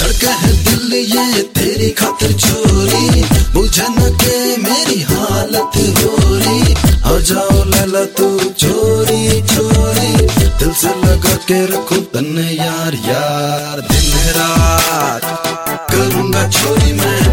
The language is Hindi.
धड़का है दिल ये तेरी खातिर चोरी, बुझे न के मेरी हालत हो रही। आ जाओ लैला तू चोरी चोरी, दिल से लगा के रखूं तन्ने यार यार। दिन रात करूंगा चोरी मैं